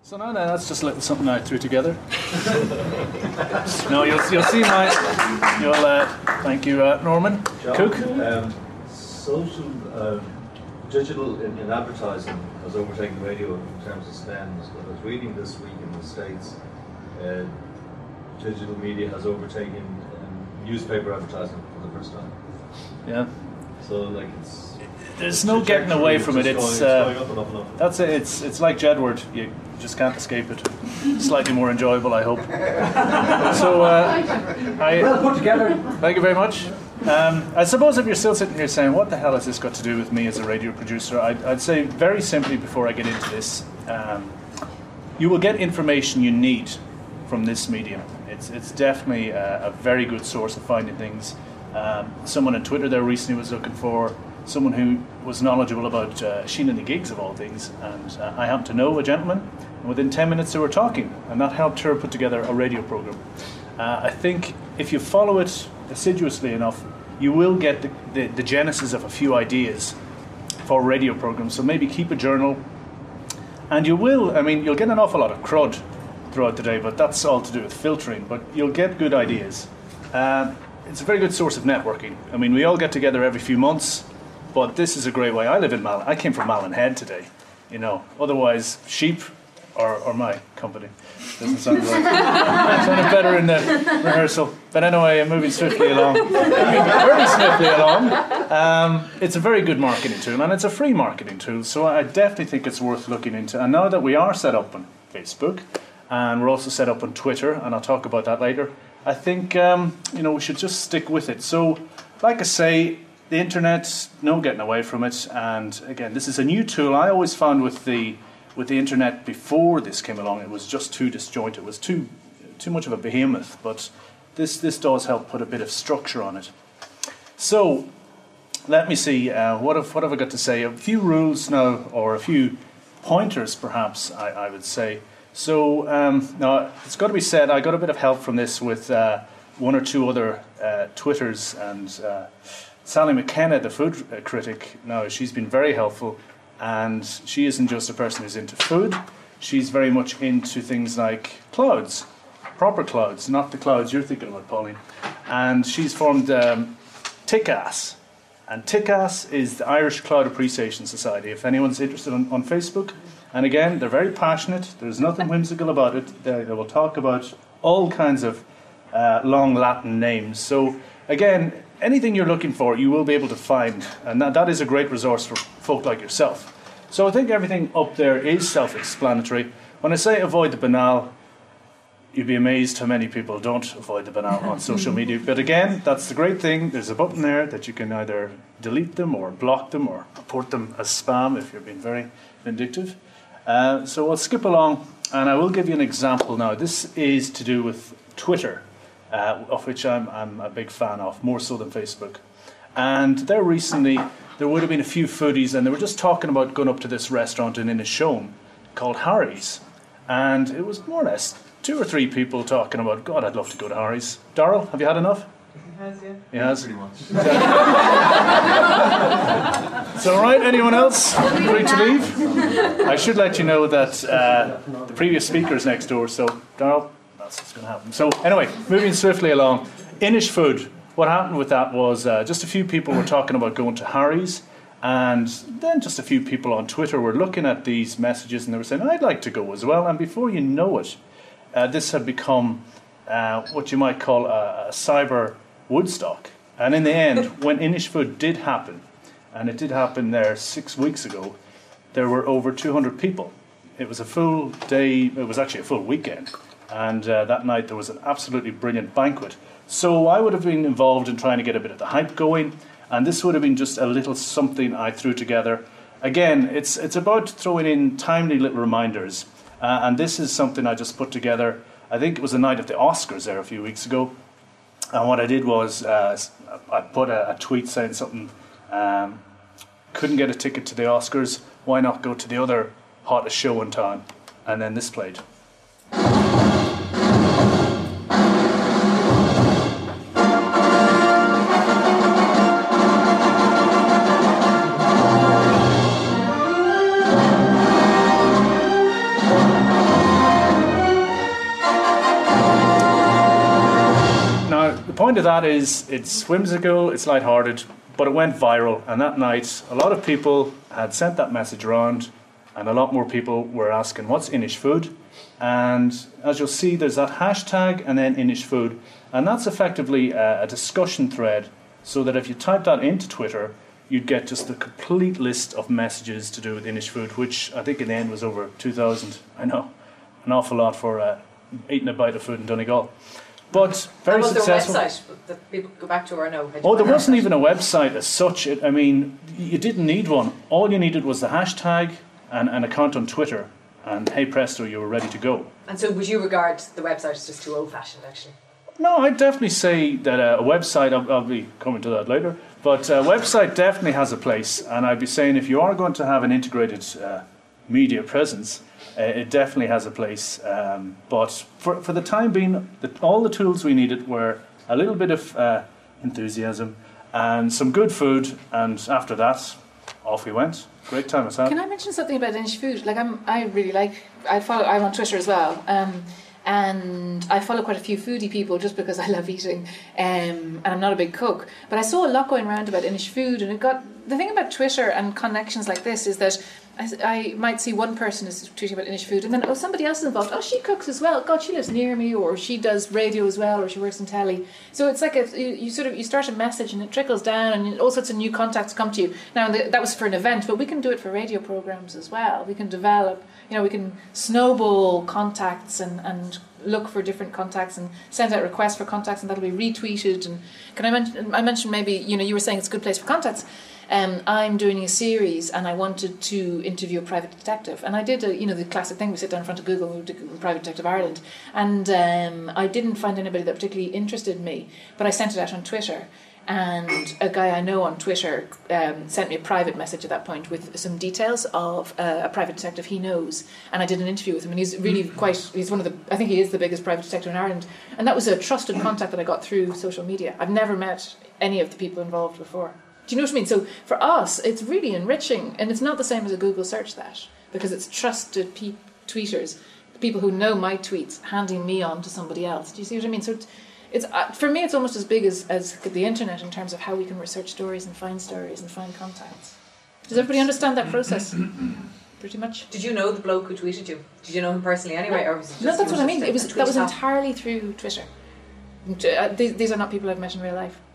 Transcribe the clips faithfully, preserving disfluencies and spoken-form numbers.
So now then, that's just a little something I threw together. No, you'll, you'll see my, you'll, uh, thank you, uh, Norman. John, Cook? Um, social, um, digital in, in advertising has overtaken radio in terms of spend. I was reading this week in the States, uh, digital media has overtaken um, newspaper advertising for the first time. Yeah. So like it's... There's no getting away from it. It's, uh, going up and up and up. That's it. It's it's like Jedward. You just can't escape it. Slightly more enjoyable, I hope. So, uh, I, well put together. Thank you very much. Um, I suppose if you're still sitting here saying, "What the hell has this got to do with me as a radio producer?" I'd, I'd say very simply before I get into this, um, you will get information you need from this medium. It's it's definitely a, a very good source of finding things. Um, someone on Twitter there recently was looking for someone who was knowledgeable about uh, Sheena and the Gigs of all things, and uh, I happen to know a gentleman, and within ten minutes they were talking, and that helped her put together a radio program. Uh, I think if you follow it assiduously enough, you will get the, the, the genesis of a few ideas for radio programs, so maybe keep a journal, and you will, I mean, you'll get an awful lot of crud throughout the day, but that's all to do with filtering, but you'll get good ideas. Uh, it's a very good source of networking. I mean, we all get together every few months, but this is a great way. I live in Malin. I came from Malin Head today, you know. Otherwise, sheep or, or my company. Doesn't sound right. It sounded better in the rehearsal. But anyway, I'm moving swiftly along. Moving very swiftly along. Um, it's a very good marketing tool, and it's a free marketing tool. So I definitely think it's worth looking into. And now that we are set up on Facebook, and we're also set up on Twitter, and I'll talk about that later, I think um, you know we should just stick with it. So, like I say, the internet, no getting away from it, and again, this is a new tool. I always found with the with the internet before this came along, it was just too disjointed. It was too too much of a behemoth. But this this does help put a bit of structure on it. So let me see. Uh, what have what have I got to say? A few rules now, or a few pointers, perhaps I, I would say. So um, now it's got to be said, I got a bit of help from this with uh, one or two other uh, Twitters and. Uh, Sally McKenna, the food critic, now she's been very helpful, and she isn't just a person who's into food, she's very much into things like clouds, proper clouds, not the clouds you're thinking about, Pauline. And she's formed um, T I C A S, and T I C A S is the Irish Cloud Appreciation Society, if anyone's interested on, on Facebook. And again, they're very passionate, there's nothing whimsical about it, they, they will talk about all kinds of uh, long Latin names. So again, anything you're looking for, you will be able to find, and that, that is a great resource for folk like yourself. So I think everything up there is self-explanatory. When I say avoid the banal, you'd be amazed how many people don't avoid the banal on social media. But again, that's the great thing. There's a button there that you can either delete them or block them or report them as spam if you're being very vindictive. Uh, so I'll skip along, and I will give you an example now. This is to do with Twitter. Uh, of which I'm, I'm a big fan of, more so than Facebook. And there recently, there would have been a few foodies, and they were just talking about going up to this restaurant in Inishowen called Harry's. And it was more or less two or three people talking about, God, I'd love to go to Harry's. Darryl, have you had enough? He has, yeah. He has? Pretty much. So, right, anyone else free to leave? I should let you know that uh, the previous speaker is next door, so Darryl, that's what's going to happen. So anyway, moving swiftly along. Inishfood. What happened with that was uh, just a few people were talking about going to Harry's, and then just a few people on Twitter were looking at these messages and they were saying, I'd like to go as well. And before you know it, uh, this had become uh, what you might call a, a cyber Woodstock. And in the end, when Inishfood did happen, and it did happen there six weeks ago, there were over two hundred people. It was a full day, it was actually a full weekend. And uh, that night there was an absolutely brilliant banquet. So I would have been involved in trying to get a bit of the hype going, and this would have been just a little something I threw together. Again, it's it's about throwing in timely little reminders, uh, and this is something I just put together. I think it was the night of the Oscars there a few weeks ago, and what I did was uh, I put a, a tweet saying something, um, couldn't get a ticket to the Oscars, why not go to the other hottest show in town? And then this played. point of that is it's whimsical, it's lighthearted, but it went viral. And that night, a lot of people had sent that message around, and a lot more people were asking, what's Inish food? And as you'll see, there's that hashtag and then Inish food. And that's effectively a, a discussion thread, so that if you type that into Twitter, you'd get just a complete list of messages to do with Inish food, which I think in the end was over two thousand. I know, an awful lot for uh, eating a bite of food in Donegal. But very was successful. there a website that people could go back to or no? Oh, there wasn't even a website as such. It, I mean, you didn't need one. All you needed was the hashtag and an account on Twitter. And hey presto, you were ready to go. And so would you regard the website as just too old-fashioned, actually? No, I'd definitely say that a website, I'll, I'll be coming to that later, but a website definitely has a place. And I'd be saying if you are going to have an integrated uh, media presence, uh, it definitely has a place. Um, but for, for the time being, the, all the tools we needed were a little bit of uh, enthusiasm and some good food. And after that, off we went. Great time as well. Can I mention something about Inish food? Like I'm, I really like. I follow. I'm on Twitter as well, um, and I follow quite a few foodie people just because I love eating, um, and I'm not a big cook. But I saw a lot going around about Inish food, and it got the thing about Twitter and connections like this is that I, I might see one person is tweeting about Inish food, and then oh, somebody else is involved. Oh, she cooks as well. God, she lives near me, or she does radio as well, or she works in telly. So it's like a, you, you sort of you start a message, and it trickles down, and all sorts of new contacts come to you. Now the, that was for an event, but we can do it for radio programs as well. We can develop, you know, we can snowball contacts and and look for different contacts and send out requests for contacts, and that'll be retweeted. And can I mention? I mentioned maybe you know you were saying it's a good place for contacts. Um, I'm doing a series, and I wanted to interview a private detective, and I did a, you know the classic thing: we sit down in front of Google, we did Private Detective Ireland, and um, I didn't find anybody that particularly interested me, but I sent it out on Twitter, and a guy I know on Twitter um, sent me a private message at that point with some details of uh, a private detective he knows, and I did an interview with him, and he's really quite, he's one of the, I think he is the biggest private detective in Ireland, and that was a trusted contact that I got through social media. I've never met any of the people involved before. Do you know what I mean? So for us, it's really enriching, and it's not the same as a Google search that, because it's trusted pe- tweeters, people who know my tweets, handing me on to somebody else. Do you see what I mean? So it's, it's uh, for me, it's almost as big as, as the internet in terms of how we can research stories and find stories and find contacts. Does everybody understand that process? Pretty much. Did you know the bloke who tweeted you? Did you know him personally anyway, no. or was it just no? That's what I mean. It was that was off? entirely through Twitter. Uh, these, these are not people I've met in real life.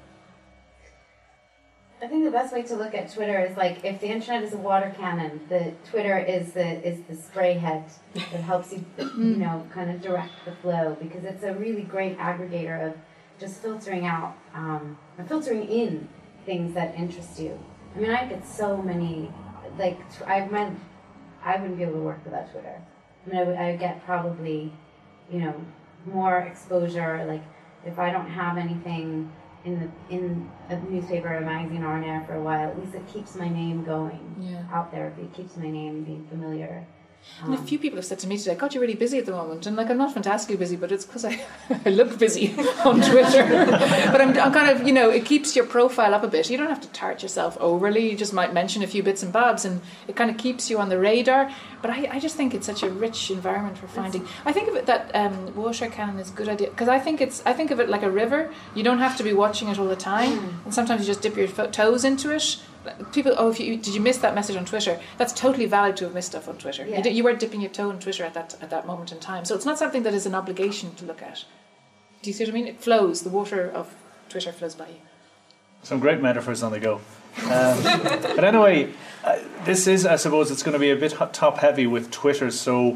I think the best way to look at Twitter is like if the internet is a water cannon, the Twitter is the is the spray head that helps you, you know, kind of direct the flow, because it's a really great aggregator of just filtering out um, and filtering in things that interest you. I mean, I get so many, like I might, I wouldn't be able to work without Twitter. I mean, I would I would get probably, you know, more exposure. Like if I don't have anything in the in a newspaper or a magazine or an air for a while, at least it keeps my name going yeah. out there. It keeps my name being familiar. Um, and a few people have said to me today, God, you're really busy at the moment. And like, I'm not fantastically busy, but it's because I, I look busy on Twitter. But I'm, I'm kind of, you know, it keeps your profile up a bit. You don't have to tart yourself overly. You just might mention a few bits and bobs, and it kind of keeps you on the radar. But I, I just think it's such a rich environment for finding. I think of it that um, water cannon is a good idea, because I think it's. I think of it like a river. You don't have to be watching it all the time, mm. and sometimes you just dip your fo- toes into it. People, oh, if you did you miss that message on Twitter? That's totally valid to have missed stuff on Twitter. Yeah. You, did, you weren't dipping your toe on Twitter at that at that moment in time, so it's not something that is an obligation to look at. Do you see what I mean? It flows. The water of Twitter flows by you. Some great metaphors on the go. Um, but anyway, uh, this is, I suppose, it's going to be a bit top heavy with Twitter. So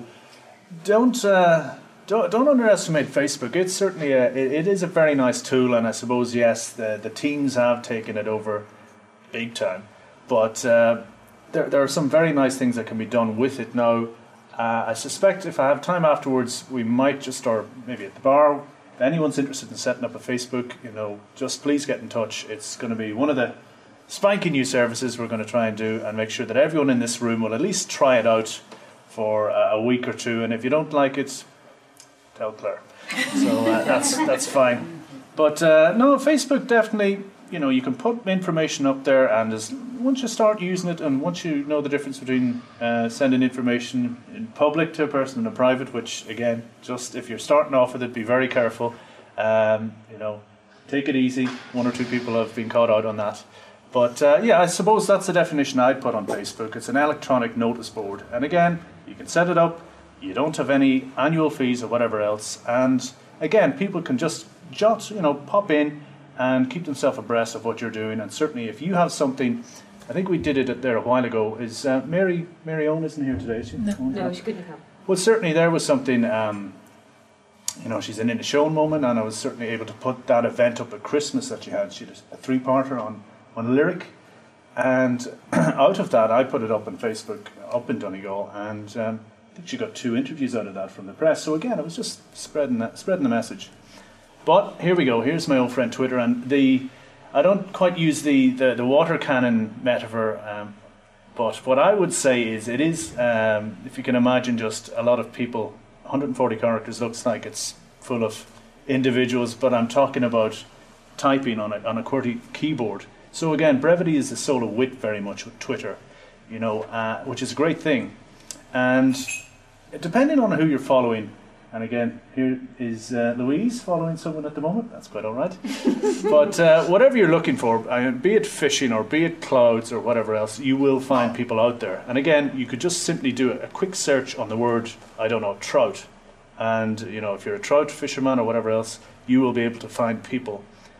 don't uh, don't don't underestimate Facebook. It's certainly a it, it is a very nice tool, and I suppose yes, the the teens have taken it over big time, but uh, there there are some very nice things that can be done with it now. Uh, I suspect if I have time afterwards, we might just, or maybe at the bar, if anyone's interested in setting up a Facebook, you know, just please get in touch. It's going to be one of the spanking new services we're going to try and do, and make sure that everyone in this room will at least try it out for uh, a week or two. And if you don't like it, tell Claire. So uh, that's that's fine. But uh, no, Facebook definitely. You know, you can put information up there, and as once you start using it, and once you know the difference between uh, sending information in public to a person and a private, which again, just if you're starting off with it, be very careful. Um, you know, take it easy. One or two people have been caught out on that. But uh, yeah, I suppose that's the definition I'd put on Facebook. It's an electronic notice board. And again, you can set it up. You don't have any annual fees or whatever else. And again, people can just jot, you know, pop in and keep themselves abreast of what you're doing. And certainly if you have something, I think we did it there a while ago, is uh, Mary, Mary Owen isn't here today, is she? No. No, she couldn't come. Well, certainly there was something, um, you know, she's in a show moment, and I was certainly able to put that event up at Christmas that she had. She had a three-parter on, on lyric, and out of that, I put it up on Facebook, up in Donegal, and um, I think she got two interviews out of that from the press. So again, it was just spreading that, spreading the message. But here we go. Here's my old friend Twitter, and the I don't quite use the, the, the water cannon metaphor, um, but what I would say is it is, um, if you can imagine just a lot of people, one hundred forty characters looks like it's full of individuals, but I'm talking about typing on a, on a QWERTY keyboard. So again, brevity is the soul of wit very much with Twitter, you know, uh, which is a great thing. And depending on who you're following, and again, here is uh, Louise following someone at the moment. That's quite all right. But uh, whatever you're looking for, I mean, be it fishing or be it clouds or whatever else, you will find people out there. And again, you could just simply do a quick search on the word, I don't know, trout. And, you know, if you're a trout fisherman or whatever else, you will be able to find people.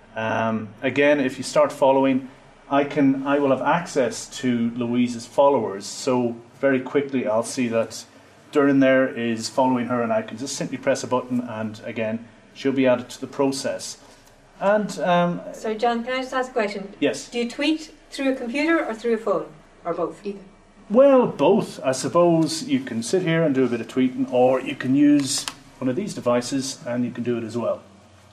Um, again, if you start following, I can, I will have access to Louise's followers. So very quickly, I'll see that Durin there is following her, and I can just simply press a button, and again, she'll be added to the process. And um, So, John, can I just ask a question? yes, Do you tweet through a computer or through a phone, or both? Either. well, both. I suppose you can sit here and do a bit of tweeting, or you can use one of these devices, and you can do it as well.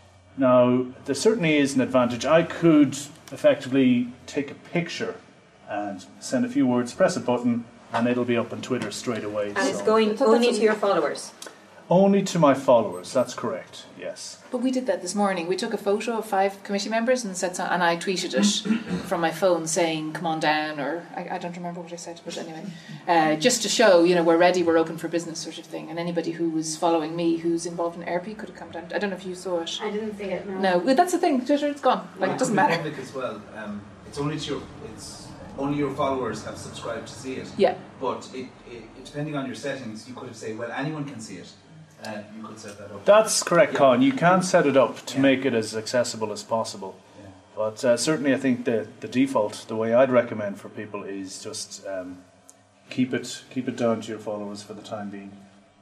Now, there certainly is an advantage. I could effectively take a picture and send a few words, press a button, and it'll be up on Twitter straight away. And so. it's going So only that's to your followers. Only to my followers, that's correct, yes. But we did that this morning. We took a photo of five committee members and said, so, and I tweeted it from my phone saying, "Come on down," or I, I don't remember what I said, but anyway, uh, just to show, you know, we're ready, we're open for business, sort of thing. And anybody who was following me, who's involved in A R P, could have come down. I don't know if you saw it. I didn't see it. No. No, well, that's the thing. Twitter, it's gone. Like Well, it doesn't could be matter. Public as well. Um, it's only to your it's only your followers have subscribed to see it. Yeah. But it, it depending on your settings, you could have said, well, anyone can see it. Uh, you could set that up. That's correct, Yeah. Colin. You can set it up to Yeah. make it as accessible as possible. Yeah. But uh, certainly I think the, the default, the way I'd recommend for people is just um, keep it keep it down to your followers for the time being.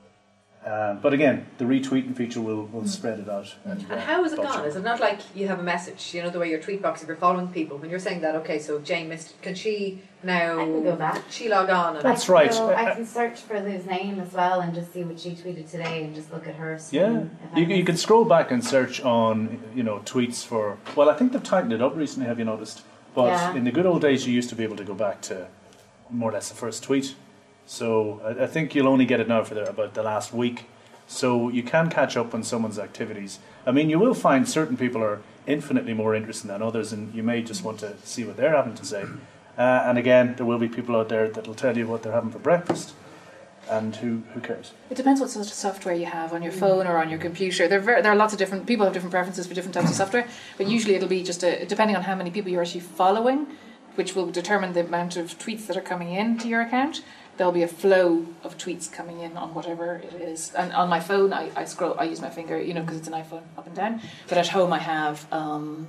Uh, but again, the retweeting feature will, will spread it out. And, uh, And how is it bunch gone? it. Is it not like you have a message, you know, the way your tweet box, if you're following people, when you're saying that, okay, so Jane missed, can she now, I can go back. she log on? And That's I can right. go- Uh, I can search for Lou's name as well and just see what she tweeted today and just look at her. Yeah, screen if I you, you missed can scroll back and search on, you know, tweets for. Well, I think they've tightened it up recently. Have you noticed? But Yeah. in the good old days, you used to be able to go back to more or less the first tweet. So I, I think you'll only get it now for the, about the last week. So you can catch up on someone's activities. I mean, you will find certain people are infinitely more interested than others, and you may just want to see what they're having to say. Uh, and again, there will be people out there that will tell you what they're having for breakfast. And who, who cares? It depends what sort of software you have on your phone or on your computer. There are, ver- there are lots of different people have different preferences for different types of software, but usually it'll be just a, depending on how many people you're actually following, which will determine the amount of tweets that are coming in to your account. There'll be a flow of tweets coming in on whatever it is. And on my phone, I, I scroll, I use my finger, you know, because it's an iPhone, up and down. But at home, I have um,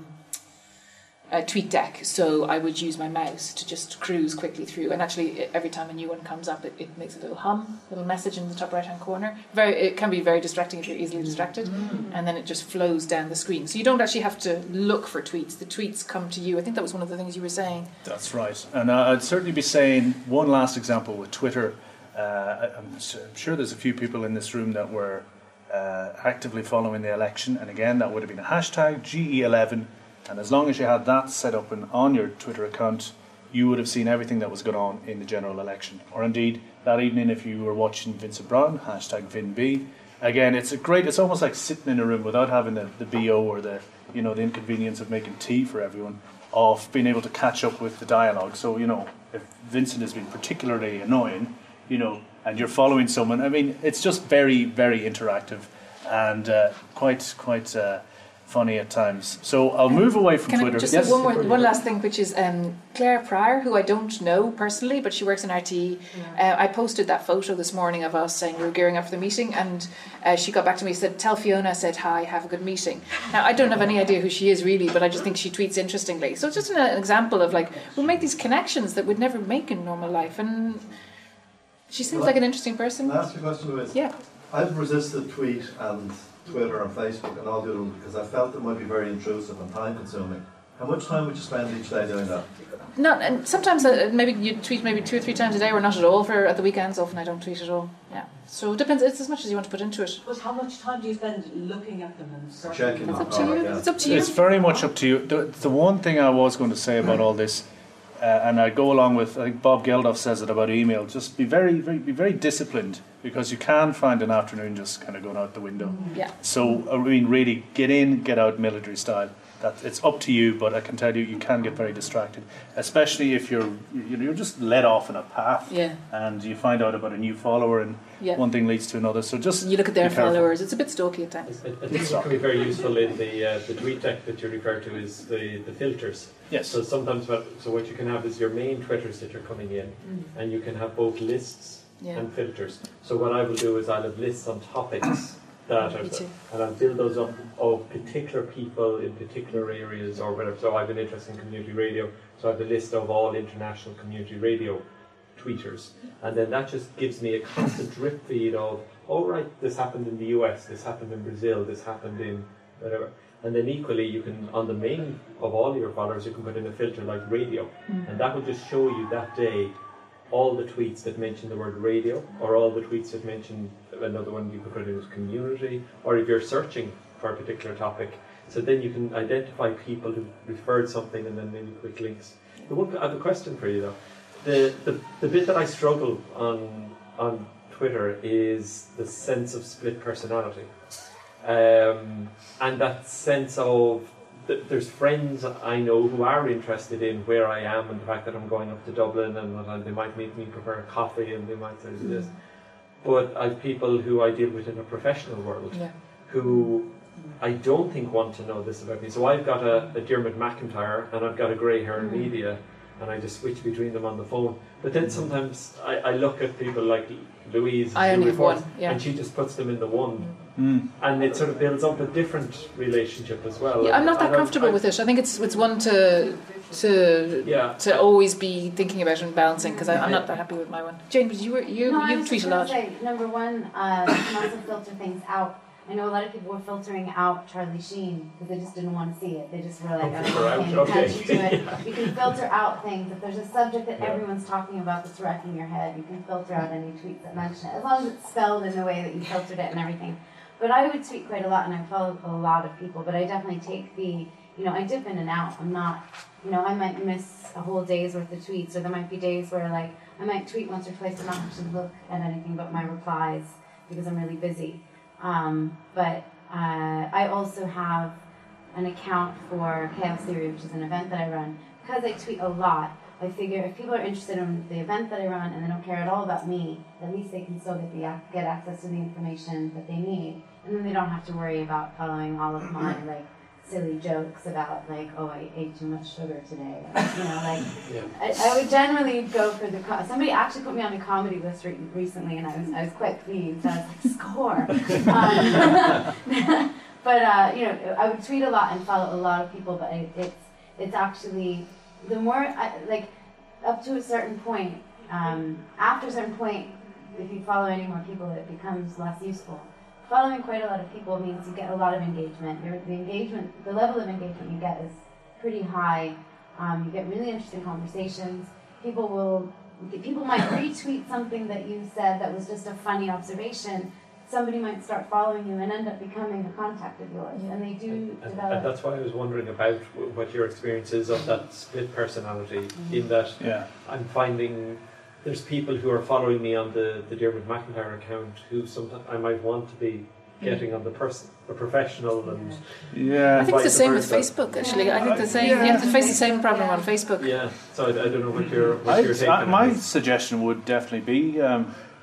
a tweet deck, so I would use my mouse to just cruise quickly through. And actually, every time a new one comes up, it, it makes a little hum, little message in the top right-hand corner. Very, it can be very distracting if you're easily distracted. Mm. And then it just flows down the screen. So you don't actually have to look for tweets. The tweets come to you. I think that was one of the things you were saying. That's right. And uh, I'd certainly be saying one last example with Twitter. Uh, I- I'm, s- I'm sure there's a few people in this room that were uh, actively following the election. And again, that would have been a hashtag G E eleven. And as long as you had that set up in, on your Twitter account, you would have seen everything that was going on in the general election. Or indeed, that evening, if you were watching Vincent Brown, hashtag VinB. Again, it's a great, it's almost like sitting in a room without having the, the B O or the, you know, the inconvenience of making tea for everyone, of being able to catch up with the dialogue. So, you know, if Vincent has been particularly annoying, you know, and you're following someone, I mean, it's just very, very interactive and uh, quite, quite... Uh, funny at times. So I'll move away from Can Twitter. I just yes. say one more, one last thing, which is um, Claire Pryor, who I don't know personally, but she works in R T E. Uh, I posted that photo this morning of us saying we were gearing up for the meeting, and uh, she got back to me and said, "Tell Fiona I said hi, have a good meeting." Now, I don't have any idea who she is really, but I just think she tweets interestingly. So it's just an, an example of like, we'll make these connections that we'd never make in normal life, and she seems Well, like an interesting person. Can I ask you a question, Louise? Yeah. I've resisted tweet and Twitter and Facebook and all the other ones because I felt it might be very intrusive and time consuming. How much time would you spend each day doing that? Not, and sometimes uh, maybe you tweet maybe two or three times a day, or not at all for at the weekends. Often I don't tweet at all. Yeah, so it depends. It's as much as you want to put into it. But how much time do you spend looking at them and searching? Checking It's them. up to you. Yeah. It's up to you. It's very much up to you. The, the one thing I was going to say about all this, uh, and I go along with, I think Bob Geldof says it about email, just be very, very, be very disciplined, because you can find an afternoon just kind of going out the window. Yeah. So, I mean, really, get in, get out military style. That it's up to you, but I can tell you, you can get very distracted, especially if you're you know, you're just led off in a path, Yeah. and you find out about a new follower, and Yeah. one thing leads to another. So just You look at their be careful. followers. It's a bit stalky at times. I, I think what can be very useful in the uh, the tweet deck that you refer to is the, the filters. Yes. So sometimes what so what you can have is your main Twitters that you're coming in, Mm. and you can have both lists Yeah. and filters. So what I will do is I'll have lists on topics that are Me too. and I'll build those up of particular people in particular areas or whatever. So I have an interest in community radio, so I have a list of all international community radio tweeters, and then that just gives me a constant drip feed of, oh right, this happened in the U S, this happened in Brazil, this happened in whatever. And then equally you can, on the main of all your followers, you can put in a filter like radio, Mm. and that will just show you that day all the tweets that mention the word radio, or all the tweets that mention, another one you could put in is community, or if you're searching for a particular topic. So then you can identify people who referred something and then maybe quick links. The one, I have a question for you though. The, the, the bit that I struggle on on Twitter is the sense of split personality. Um, and that sense of th- there's friends I know who are interested in where I am and the fact that I'm going up to Dublin, and that I, they might make me prefer a coffee and they might say this. But I've people who I deal with in a professional world Yeah. who I don't think want to know this about me. So I've got a, a Dermot McIntyre and I've got a grey hair in media, and I just switch between them on the phone. But then sometimes I, I look at people like Louise, I who only have reports, one, yeah. and she just puts them in the one. Mm. And it sort of builds up a different relationship as well. Yeah, I'm not that And I- comfortable I- with it. I think it's it's one to to Yeah. to always be thinking about and balancing, because I'm not that happy with my one. Jane, but you were you No, I you was tweet just a gonna lot. Say, number one, uh, you can also filter things out. I know a lot of people were filtering out Charlie Sheen because they just didn't want to see it. They just were like, I Filter out, don't paying okay. attention to it. You can filter out things. If there's a subject that Yeah. everyone's talking about that's wrecking your head, you can filter out any tweets that mention it, as long as it's spelled in the way that you filtered it and everything. But I would tweet quite a lot, and I follow a lot of people, but I definitely take the, you know, I dip in and out. I'm not, you know, I might miss a whole day's worth of tweets, or there might be days where, like, I might tweet once or twice and not actually look at anything but my replies because I'm really busy. Um, but uh, I also have an account for Chaos Theory, which is an event that I run. Because I tweet a lot, I figure if people are interested in the event that I run and they don't care at all about me, at least they can still get the get access to the information that they need, and then they don't have to worry about following all of my like silly jokes about like, oh, I ate too much sugar today. You know, like Yeah. I, I would generally go for the. Co- Somebody actually put me on a comedy list re- recently, and I was I was quite pleased. I was like, score. Um, but uh, you know, I would tweet a lot and follow a lot of people, but it, it's it's actually the more I, like up to a certain point. Um, after a certain point, if you follow any more people, it becomes less useful. Following quite a lot of people means you get a lot of engagement. Your, the engagement, the level of engagement you get is pretty high. Um, you get really interesting conversations. People will, people might retweet something that you said that was just a funny observation. Somebody might start following you and end up becoming a contact of yours, and they do And, and develop. that's why I was wondering about w- what your experience is of that split personality, in that Yeah. I'm finding there's people who are following me on the, the Dermot McIntyre account who sometimes I might want to be getting on the person, a professional, and Yeah. I think it's the vice same with versa. Facebook. Actually, I think the same. Yeah. You have to face the same problem on Facebook. Yeah, so I, I don't know what your what I, your take I, on my it is. suggestion would definitely be um,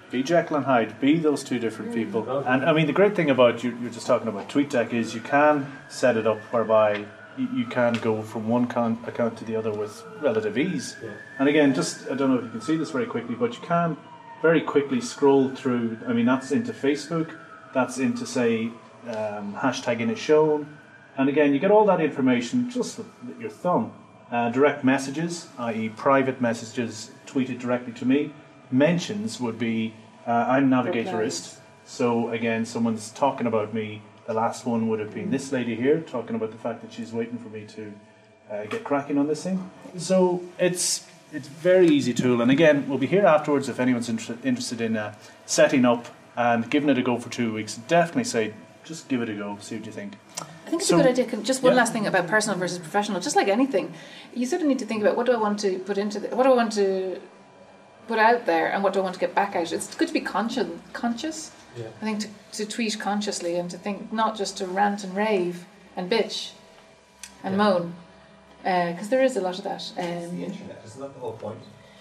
Be Jekyll and Hyde. Be those two different people. And I mean, the great thing about you, you're just talking about TweetDeck is you can set it up whereby you, you can go from one con- account to the other with relative ease. Yeah. And again, just I don't know if you can see this very quickly, but you can very quickly scroll through. I mean, that's into Facebook. That's into say um, hashtag in a shown. And again, you get all that information just with your thumb. Uh, direct messages, that is private messages tweeted directly to me. Mentions would be, uh, I'm Navigatorist. So again, someone's talking about me. The last one would have been this lady here, talking about the fact that she's waiting for me to uh, get cracking on this thing. So it's it's a very easy tool. And again, we'll be here afterwards if anyone's inter- interested in uh, setting up and giving it a go for two weeks. Definitely say, just give it a go, see what you think. I think it's So- a good idea. Can- Just one Yeah. last thing about personal versus professional. Just like anything, you sort of need to think about what do I want to put into the, what do I want to put out there, and what do I want to get back out. It's good to be conscious. Conscious. Yeah. I think to, to tweet consciously and to think not just to rant and rave and bitch and Yeah. moan, because there is a lot of that. The Um, internet, isn't that the whole point?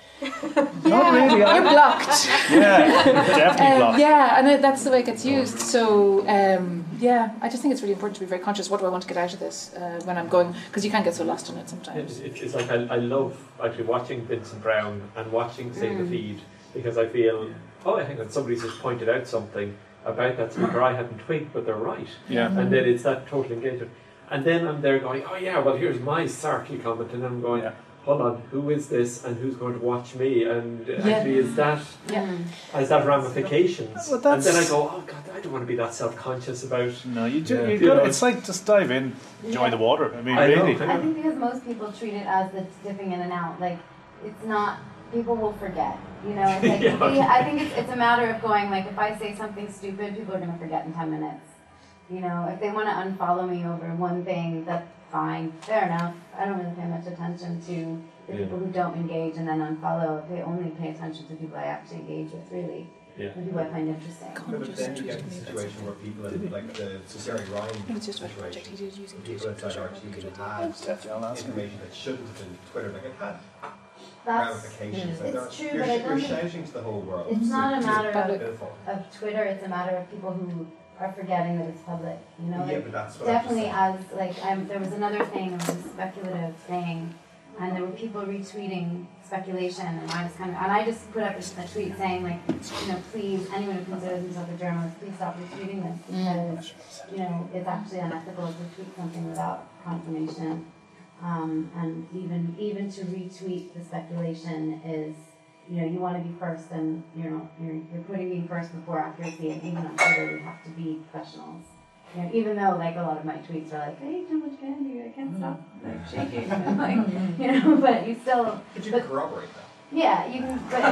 Not really. I- You're blocked. Yeah, definitely Um, blocked. yeah, and it, that's the way it gets used. So, um, yeah, I just think it's really important to be very conscious. What do I want to get out of this uh, when I'm going? Because you can get so lost in it sometimes. It, it, it's like I, I love actually watching Vincent Brown and watching, say, the Mm. feed, because I feel, oh, hang on, somebody's just pointed out something about that speaker I hadn't twigged, but they're right. Yeah. And then it's that total engagement. And then I'm there going, oh yeah, well here's my sarky comment, and I'm going, Yeah. hold on, who is this and who's going to watch me? And Yeah. actually, is that Yeah. has that ramifications? Well, and that's- then I go, oh god, I don't want to be that self-conscious about. No, you do. Yeah. You You got. know, It's like just dive in, enjoy Yeah. the water. I mean, I know, really. I I think because most people treat it as it's dipping in and out. Like, it's not, people will forget. You know, it's like, Yeah. we- I think it's, it's a matter of going, like, if I say something stupid, people are going to forget in ten minutes. You know, if they want to unfollow me over one thing, that's fine, fair enough. I don't really pay much attention to the Yeah. people who don't engage and then unfollow. They only pay attention to people I actually engage with, really. Yeah. The people I find interesting. Yeah, but then you get the situation where people, in, like the Gary Ryan It's just about the project situation, he did using people inside R T V had Definitely, I'll ask him. information that shouldn't have been Twitter, like it had That's, ramifications. it's Like that- true, you're, but I you're don't think shouting to the whole world. it's not a It's matter of pitiful. of Twitter, it's a matter of people who are forgetting that it's public. You know, Yeah, like, but that's what I'm just definitely saying. as like I'm, there was another thing, it was a speculative thing, and there were people retweeting speculation, and I was kind of, and I just put up a, a tweet saying like, you know, please, anyone who considers himself a journalist, please stop retweeting this because you know it's actually unethical to tweet something without confirmation, um, and even even to retweet the speculation is. You know, you want to be first, and you know, you're, you're putting me first before accuracy, and even on Twitter, we have to be professionals. You know, even though like a lot of my tweets are like, "I ate too much candy, I can't stop like shaking," and, like, you know, but you still. But you but, can corroborate that. Yeah, you can. But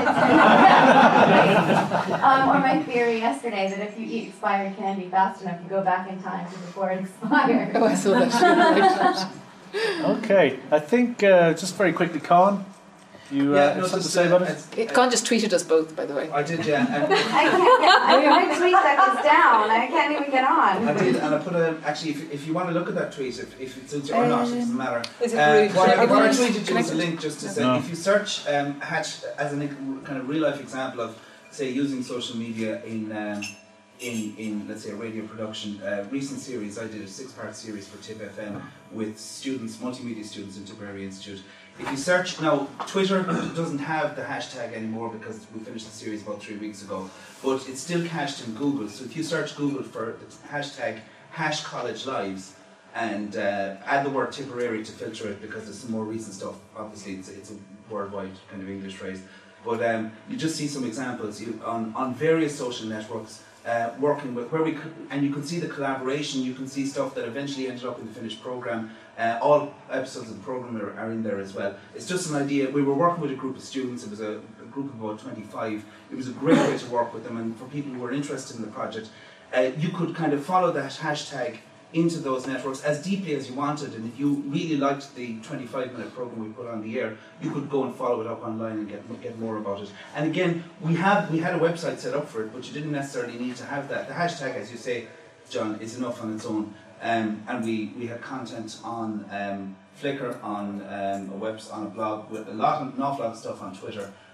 it's um, or my theory yesterday that if you eat expired candy fast enough, you go back in time to before it expired. Oh, I saw that. Okay, I think uh, just very quickly, Colin, you uh, Yeah, have no, something to just, say uh, about it? it's- It, Con just tweeted us both, by the way. I did, yeah. And I can't get. I, my tweet deck is down. I can't even get on. I did, and I put a. Actually, if, if you want to look at that tweet, if, if it suits you or not, it doesn't matter. Is it Uh, rude? what, I, Should what I I tweeted you was a connect it? link just to say, No. if you search um, hatch as a kind of real life example of, say, using social media in um, in in let's say a radio production. Uh, recent series, I did a six part series for Tip F M with students, multimedia students in Tipperary Institute. If you search now, Twitter doesn't have the hashtag anymore because we finished the series about three weeks ago, but it's still cached in Google. So if you search Google for the hashtag hash college lives and uh, add the word Tipperary to filter it because there's some more recent stuff. Obviously, it's, it's a worldwide kind of English phrase, but um, you just see some examples you, on on various social networks. Uh, working with where we could, and you can see the collaboration. You can see stuff that eventually ended up in the finished program. Uh, all episodes of the program are, are in there as well. It's just an idea. We were working with a group of students. It was a, a group of about twenty-five. It was a great way to work with them, and for people who were interested in the project, uh, you could kind of follow that hashtag into those networks as deeply as you wanted. And if you really liked the twenty-five minute program we put on the air, you could go and follow it up online and get get more about it. And again, we have we had a website set up for it, but you didn't necessarily need to have that. The hashtag, as you say, John, is enough on its own. Um, and we, we had content on um, Flickr, on um, a website, on a blog, with a lot, of, an awful lot of stuff on Twitter.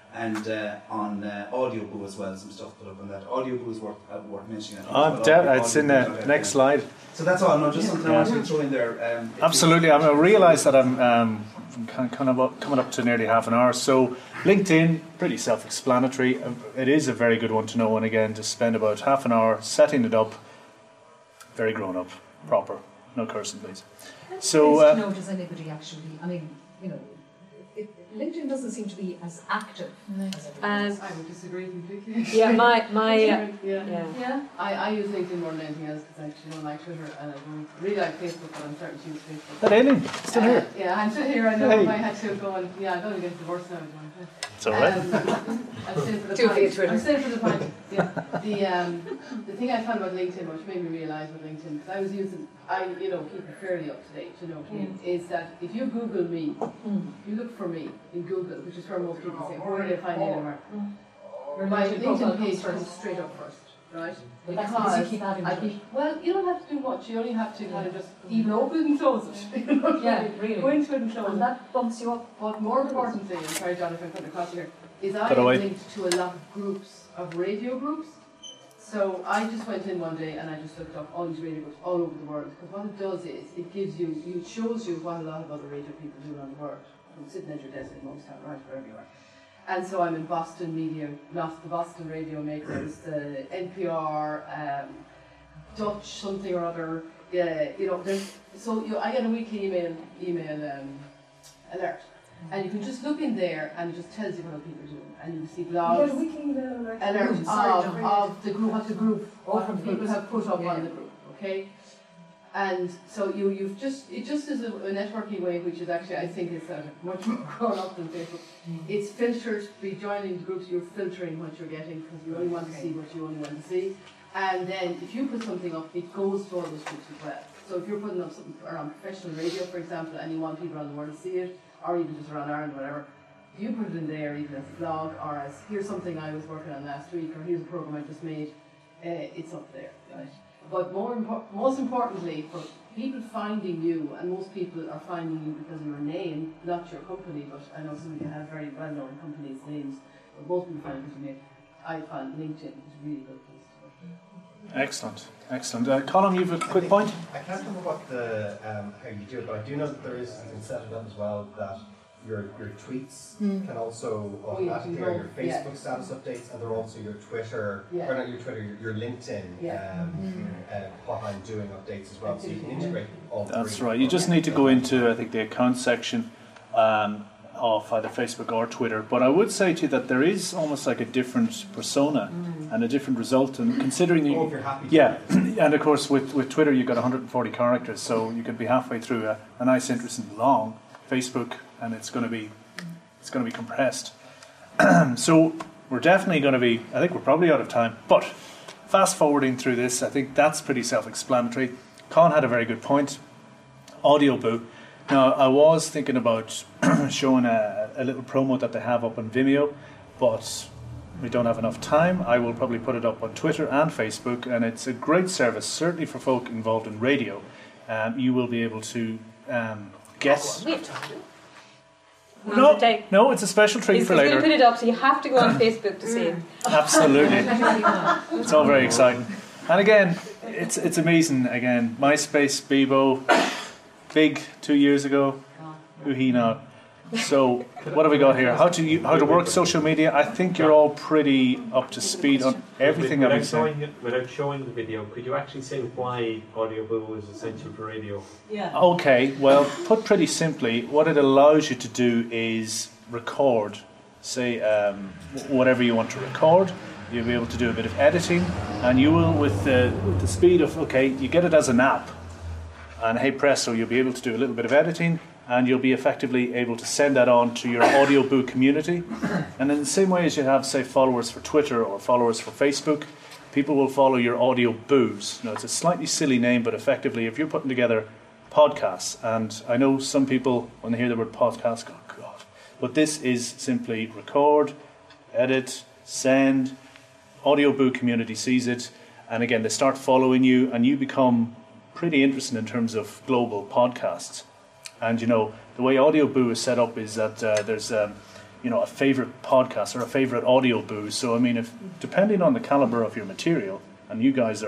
and uh, on uh, Audioboo as well, some stuff put up on that. Audioboo is worth, uh, worth mentioning. Oh, de- it's in the next slide. So that's all. No, just something Yeah. I wanted to throw in there. Um, Absolutely. I, mean, I realise that I'm um, kind kind of up, coming up to nearly half an hour. So LinkedIn, pretty self-explanatory. Um, It is a very good one to know. And again, to spend about half an hour setting it up, very grown up, proper. No cursing, please. So, uh, no, does anybody actually? I mean, you know, it, LinkedIn doesn't seem to be as active as everyone else. Um, I would disagree completely. yeah, my my uh, yeah. yeah. yeah. I, I use LinkedIn more than anything else because I actually don't like Twitter and I don't really like Facebook, but I'm starting to use Facebook. that Aileen, still Uh, here. Yeah, I'm still here. I know Hey. if I had to go and yeah, I'm going to get divorced now. It's all right. Um, I'm staying for the Two for your point. Twitter. I'm staying for the point. Yeah. The um, the thing I found about LinkedIn, which made me realise with LinkedIn, because I was using, I you know keep it fairly up to date. You know what I mean? Is that if you Google me, if you look for me in Google, which is where most people say, where do they find me anywhere? Your My LinkedIn LinkedIn profile page comes comes first. straight up first, right? But that's because you keep adding I to keep, it. well, you don't have to do much. You only have to kind of just even open and close it. You know what I Yeah, mean? really. Go into it and close And it. that bumps you up. But more importantly, and sorry, John, if I'm coming across here, is I Put am away. linked to a lot of groups, of radio groups. So I just went in one day and I just looked up all these radio groups all over the world. Because what it does is it gives you, it shows you what a lot of other radio people do around the world. From sitting at your desk in Monkstown, right, wherever you are. And so I'm in Boston Media, not the Boston Radio Makers, the N P R, um, Dutch something or other. Yeah, you know, there's so you, I get a weekly email email um, alert, and you can just look in there and it just tells you what other people are doing, and you can see blogs. You get a weekly email alert. alert Oh, sorry, of, John. of the group, what the group, Oh, what from people people. have put up Yeah. on the group, okay? And so you, you've just, it just is a, a networking way, which is actually, I think, is uh, much more grown up than Facebook. It's filtered, by joining the groups, you're filtering what you're getting, because you only want to see what you only want to see. And then if you put something up, it goes to all those groups as well. So if you're putting up something around professional radio, for example, and you want people around the world to see it, or even just around Ireland, whatever, if you put it in there, even as a blog, or as, here's something I was working on last week, or here's a program I just made, uh, it's up there, right? But more impor- most importantly, for people finding you, and most people are finding you because of your name, not your company, but I know some of you have very well-known companies' names, but most people find it because of your name. I find LinkedIn is a really good place to work. Excellent, excellent. Uh, Colin, you have a quick point? I can't remember what the um, how you do it, but I do know that there is, you can set it up as well, that your your tweets Mm. can also Oh, yeah, automatically, you or know, your yeah. Facebook status updates, and they're also your Twitter, Yeah. or not your Twitter, your, your LinkedIn, Yeah. um, Mm. uh, what I'm doing updates as well, so you can integrate all That's three. right. You just need to go into, I think, the account section um, of either Facebook or Twitter. But I would say to you that there is almost like a different persona and a different result. And considering Oh, you, if you're happy to. yeah, and of course with, with Twitter you've got one hundred forty characters, so you could be halfway through a, a nice, interesting, long Facebook, and it's going to be it's going to be compressed. So we're definitely going to be. I think we're probably out of time, but. Fast forwarding through this, I think that's pretty self-explanatory. Con had a very good point. Audioboo. Now, I was thinking about showing a, a little promo that they have up on Vimeo, but we don't have enough time. I will probably put it up on Twitter and Facebook, and it's a great service, certainly for folk involved in radio. Um, you will be able to um, get... We have time. No, no, it's a special treat He's for going to later. put it up, so you have to go on Facebook to see it. Absolutely. It's all very exciting. And again, it's it's amazing. Again, MySpace, Bebo, big two years ago. Who he not? So what have we got here? How to u- how to work social media? I think you're all pretty up to speed on everything I've without been saying. showing it, without showing the video, could you actually say why Audioboo is essential for radio? Yeah. Okay, well, put pretty simply, what it allows you to do is record, say, um, w- whatever you want to record. You'll be able to do a bit of editing, and you will, with the, with the speed of, okay, you get it as an app, and hey presto, you'll be able to do a little bit of editing, and you'll be effectively able to send that on to your Audioboo community. And in the same way as you have, say, followers for Twitter or followers for Facebook, people will follow your Audioboos. Now, it's a slightly silly name, but effectively, if you're putting together podcasts, and I know some people, when they hear the word podcast, go, God. But this is simply record, edit, send, Audioboo community sees it, and again, they start following you, and you become pretty interesting in terms of global podcasts. And you know, the way Audioboo is set up is that uh, there's um, you know, a favorite podcast or a favorite audio booze. So I mean, if depending on the caliber of your material, and you guys are